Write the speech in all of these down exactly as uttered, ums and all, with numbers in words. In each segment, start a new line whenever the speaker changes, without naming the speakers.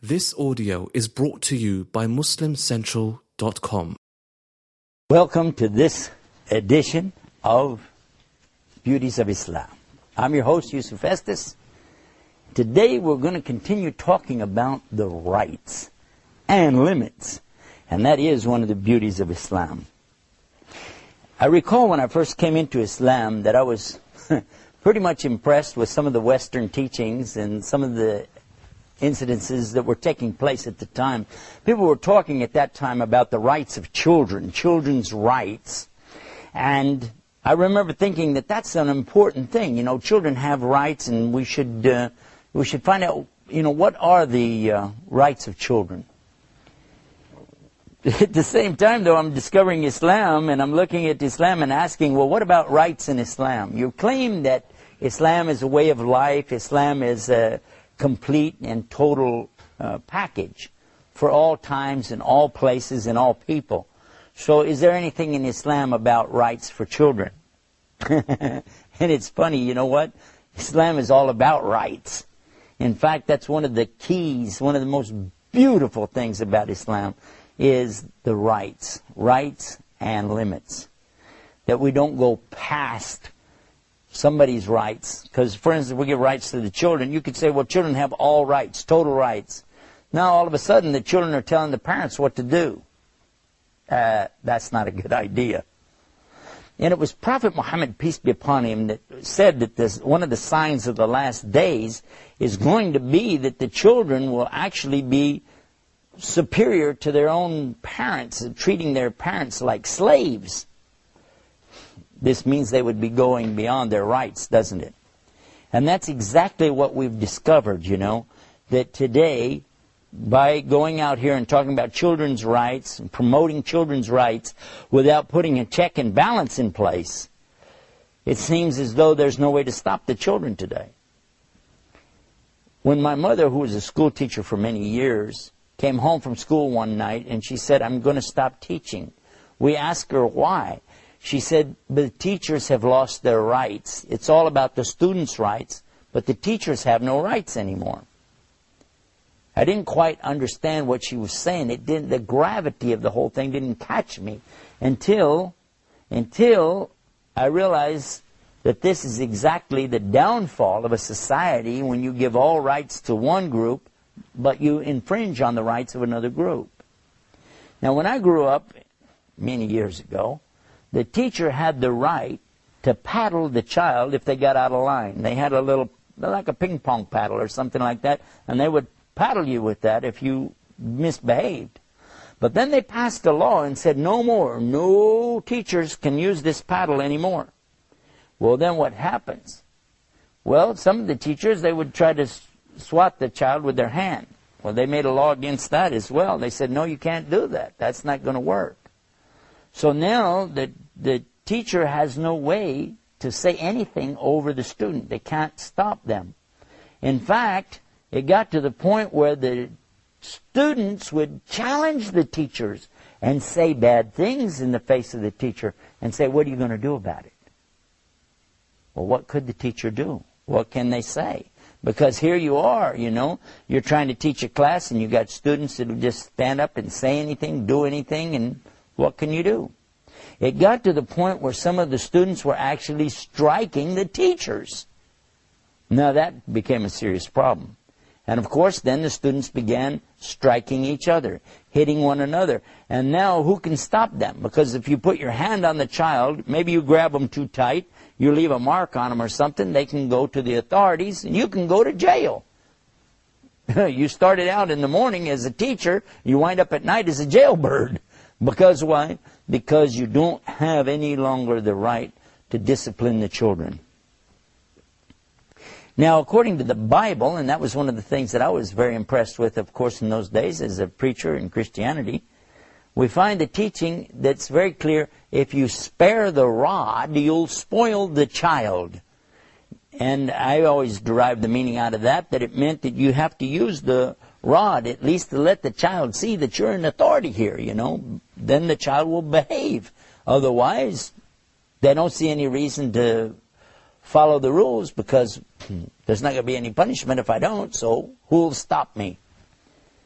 This audio is brought to you by Muslim Central dot com.
Welcome to this edition of Beauties of Islam. I'm your host, Yusuf Estes. Today we're going to continue talking about the rights and limits, and that is one of the beauties of Islam. I recall when I first came into Islam that I was pretty much impressed with some of the Western teachings and some of the incidences that were taking place at the time. People were talking at that time about the rights of children, children's rights. And I remember thinking that that's an important thing. You know, children have rights, and we should uh, we should find out, you know, what are the uh, rights of children. At the same time, though, I'm discovering Islam, and I'm looking at Islam and asking, well, what about rights in Islam? You claim that Islam is a way of life, Islam is a complete and total uh, package for all times and all places and all people. So is there anything in Islam about rights for children? And it's funny, you know what? Islam is all about rights. In fact, that's one of the keys, one of the most beautiful things about Islam is the rights, rights and limits. That we don't go past somebody's rights. Because, for instance, if we give rights to the children, you could say, well, children have all rights, total rights. Now, all of a sudden, the children are telling the parents what to do. Uh, that's not a good idea. And it was Prophet Muhammad, peace be upon him, that said that this, one of the signs of the last days is going to be that the children will actually be superior to their own parents, treating their parents like slaves. This means they would be going beyond their rights, doesn't it? And that's exactly what we've discovered, you know, that today, by going out here and talking about children's rights and promoting children's rights without putting a check and balance in place, it seems as though there's no way to stop the children today. When my mother, who was a school teacher for many years, came home from school one night and she said, I'm going to stop teaching. We asked her why. She said, the teachers have lost their rights. It's all about the students' rights, but the teachers have no rights anymore. I didn't quite understand what she was saying. It didn't, the gravity of the whole thing didn't catch me until, until I realized that this is exactly the downfall of a society when you give all rights to one group, but you infringe on the rights of another group. Now, when I grew up many years ago, the teacher had the right to paddle the child if they got out of line. They had a little, like a ping pong paddle or something like that, and they would paddle you with that if you misbehaved. But then they passed a law and said no more, no teachers can use this paddle anymore. Well, then what happens? Well, some of the teachers, they would try to swat the child with their hand. Well, they made a law against that as well. They said, no, you can't do that. That's not going to work. So now the, the teacher has no way to say anything over the student. They can't stop them. In fact, it got to the point where the students would challenge the teachers and say bad things in the face of the teacher and say, what are you going to do about it? Well, what could the teacher do? What can they say? Because here you are, you know, you're trying to teach a class and you got students that will just stand up and say anything, do anything, and what can you do? It got to the point where some of the students were actually striking the teachers. Now that became a serious problem. And of course then the students began striking each other, hitting one another. And now who can stop them? Because if you put your hand on the child, maybe you grab them too tight, you leave a mark on them or something, they can go to the authorities and you can go to jail. You started out in the morning as a teacher, you wind up at night as a jailbird. Because why? Because you don't have any longer the right to discipline the children. Now, according to the Bible, and that was one of the things that I was very impressed with, of course, in those days as a preacher in Christianity, we find the teaching that's very clear, if you spare the rod, you'll spoil the child. And I always derived the meaning out of that, that it meant that you have to use the rod, at least to let the child see that you're in authority here, you know. Then the child will behave. Otherwise, they don't see any reason to follow the rules because there's not going to be any punishment if I don't, so who'll stop me?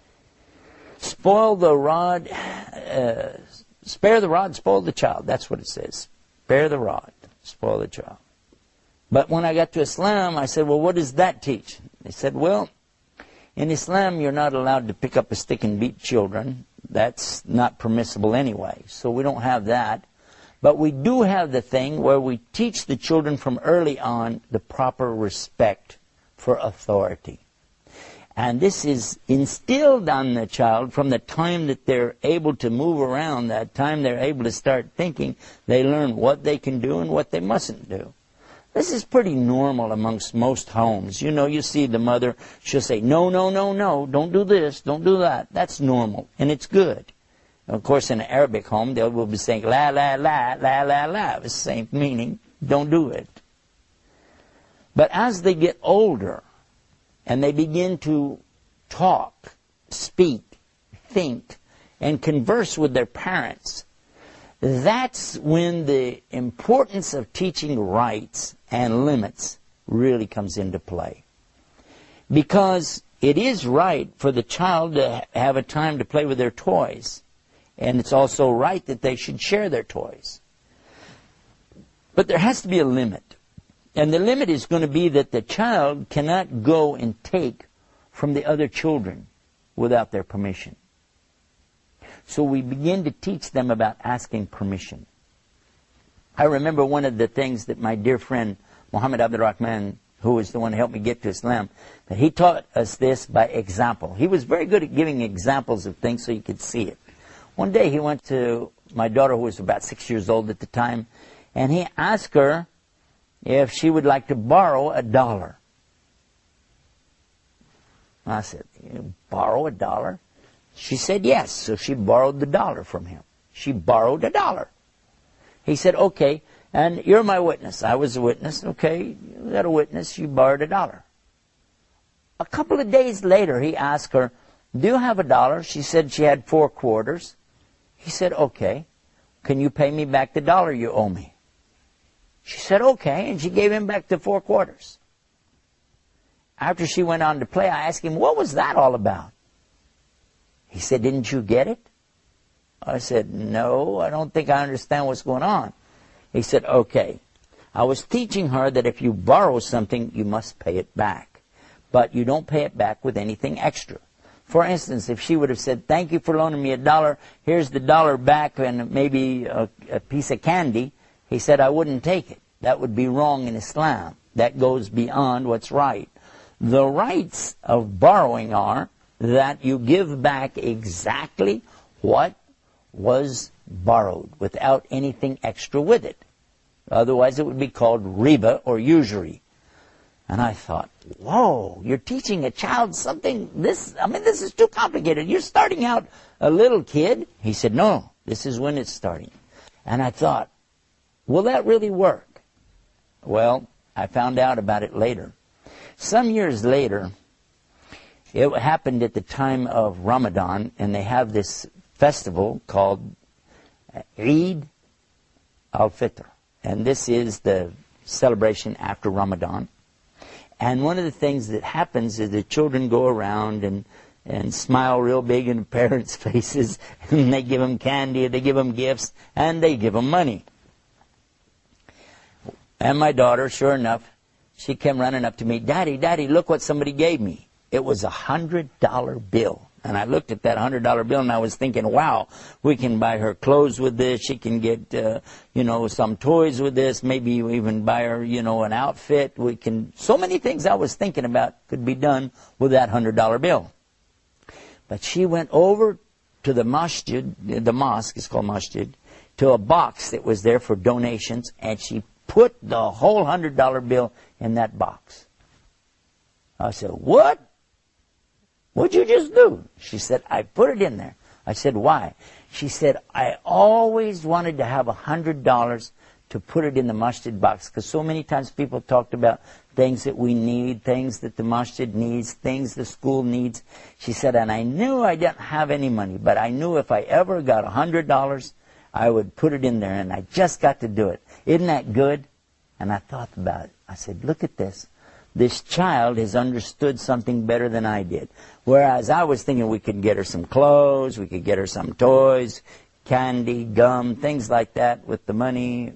Spoil the rod, uh, spare the rod, spoil the child. That's what it says. Spare the rod, spoil the child. But when I got to Islam, I said, well, what does that teach? They said, well, in Islam, you're not allowed to pick up a stick and beat children. That's not permissible anyway. So we don't have that. But we do have the thing where we teach the children from early on the proper respect for authority. And this is instilled on the child from the time that they're able to move around, that time they're able to start thinking. They learn what they can do and what they mustn't do. This is pretty normal amongst most homes. You know, you see the mother, she'll say, no, no, no, no, don't do this, don't do that. That's normal, and it's good. Of course, in an Arabic home, they will be saying, la, la, la, la, la, la. It's the same meaning. Don't do it. But as they get older, and they begin to talk, speak, think, and converse with their parents, that's when the importance of teaching rights and limits really comes into play. Because it is right for the child to have a time to play with their toys. And it's also right that they should share their toys. But there has to be a limit. And the limit is going to be that the child cannot go and take from the other children without their permission. So we begin to teach them about asking permission. I remember one of the things that my dear friend Muhammad Abdul Rahman, who was the one who helped me get to Islam, that he taught us this by example. He was very good at giving examples of things so you could see it. One day he went to my daughter, who was about six years old at the time, and he asked her if she would like to borrow a dollar. I said, you borrow a dollar? She said yes, so she borrowed the dollar from him. She borrowed a dollar. He said, okay, and you're my witness. I was a witness. Okay, you got a witness. You borrowed a dollar. A couple of days later, he asked her, do you have a dollar? She said she had four quarters. He said, okay, can you pay me back the dollar you owe me? She said, okay, and she gave him back the four quarters. After she went on to play, I asked him, what was that all about? He said, didn't you get it? I said, no, I don't think I understand what's going on. He said, okay, I was teaching her that if you borrow something, you must pay it back. But you don't pay it back with anything extra. For instance, if she would have said, thank you for loaning me a dollar, here's the dollar back and maybe a, a piece of candy, he said, I wouldn't take it. That would be wrong in Islam. That goes beyond what's right. The rights of borrowing are that you give back exactly what was borrowed without anything extra with it. Otherwise it would be called riba or usury. And I thought, whoa, you're teaching a child something, this, I mean, this is too complicated. You're starting out a little kid. He said, no, this is when it's starting. And I thought, will that really work? Well, I found out about it later. Some years later, it happened at the time of Ramadan, and they have this festival called Eid al-Fitr. And this is the celebration after Ramadan. And one of the things that happens is the children go around and, and smile real big in the parents' faces, and they give them candy, they give them gifts, and they give them money. And my daughter, sure enough, she came running up to me, Daddy, Daddy, look what somebody gave me. It was a hundred dollar bill. And I looked at that hundred dollar bill and I was thinking, wow, we can buy her clothes with this. She can get, uh, you know, some toys with this. Maybe even buy her, you know, an outfit. We can, so many things I was thinking about could be done with that hundred dollar bill. But she went over to the masjid, the mosque is called masjid, to a box that was there for donations, and she put the whole hundred dollar bill in that box. I said, what? What'd you just do? She said, I put it in there. I said, why? She said, I always wanted to have a hundred dollars to put it in the masjid box, because so many times people talked about things that we need, things that the masjid needs, things the school needs. She said, and I knew I didn't have any money, but I knew if I ever got a hundred dollars, I would put it in there, and I just got to do it. Isn't that good? And I thought about it. I said, look at this. this child has understood something better than I did. Whereas I was thinking we could get her some clothes, we could get her some toys, candy, gum, things like that with the money.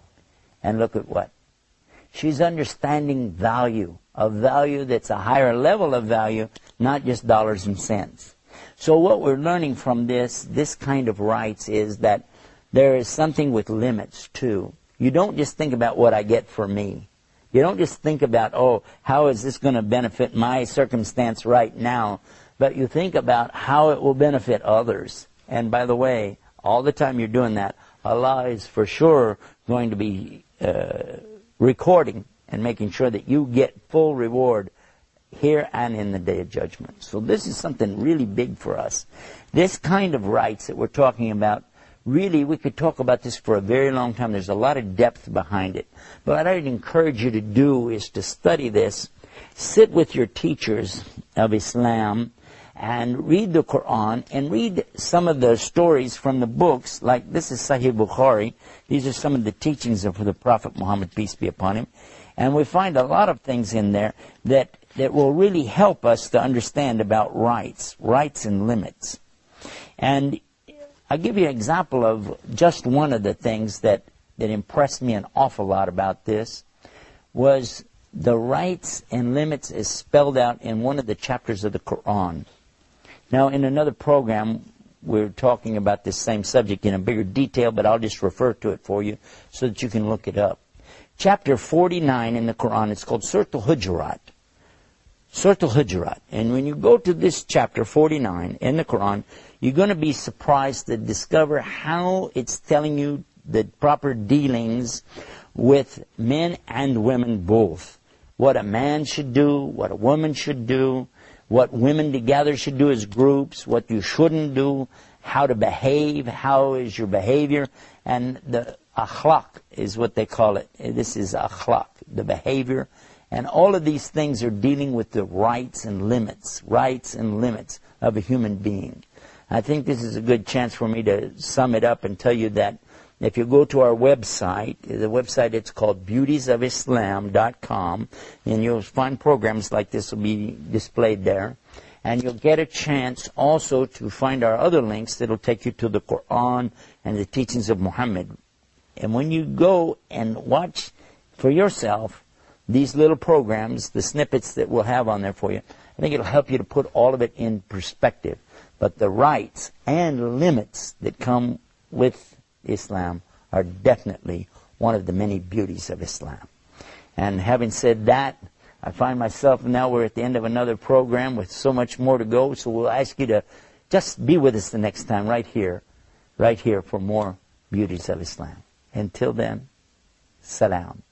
And look at what? She's understanding value, a value that's a higher level of value, not just dollars and cents. So what we're learning from this, this kind of rights, is that there is something with limits too. You don't just think about what I get for me. You don't just think about, oh, how is this going to benefit my circumstance right now? But you think about how it will benefit others. And by the way, all the time you're doing that, Allah is for sure going to be uh, recording and making sure that you get full reward here and in the Day of Judgment. So this is something really big for us. This kind of rights that we're talking about, really, we could talk about this for a very long time. There's a lot of depth behind it. But what I'd encourage you to do is to study this. Sit with your teachers of Islam and read the Quran and read some of the stories from the books. Like this is Sahih Bukhari. These are some of the teachings of the Prophet Muhammad, peace be upon him. And we find a lot of things in there that, that will really help us to understand about rights, rights and limits. And I'll give you an example of just one of the things that, that impressed me an awful lot about this was the rights and limits is spelled out in one of the chapters of the Quran. Now, in another program, we're talking about this same subject in a bigger detail, but I'll just refer to it for you so that you can look it up. Chapter forty-nine in the Quran, it's called Surah Al-Hujurat. Surah Al-Hujurat. And when you go to this chapter forty-nine in the Quran, you're going to be surprised to discover how it's telling you the proper dealings with men and women both. What a man should do, what a woman should do, what women together should do as groups, what you shouldn't do, how to behave, how is your behavior, and the akhlaq is what they call it. This is akhlaq, the behavior. And all of these things are dealing with the rights and limits, rights and limits of a human being. I think this is a good chance for me to sum it up and tell you that if you go to our website, the website it's called beauties of islam dot com, and you'll find programs like this will be displayed there. And you'll get a chance also to find our other links that will take you to the Quran and the teachings of Muhammad. And when you go and watch for yourself these little programs, the snippets that we'll have on there for you, I think it'll help you to put all of it in perspective. But the rights and limits that come with Islam are definitely one of the many beauties of Islam. And having said that, I find myself now we're at the end of another program with so much more to go, so we'll ask you to just be with us the next time right here, right here for more beauties of Islam. Until then, salam.